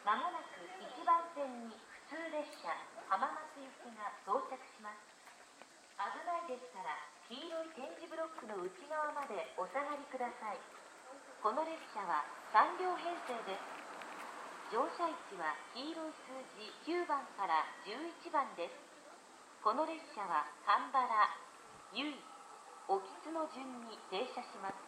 まもなく1番線に普通列車浜松行きが到着します。危ないですから黄色い点字ブロックの内側までお下がりください。この列車は3両編成です。乗車位置は黄色い数字9番から11番です。この列車は蒲原、由比、興津の順に停車します。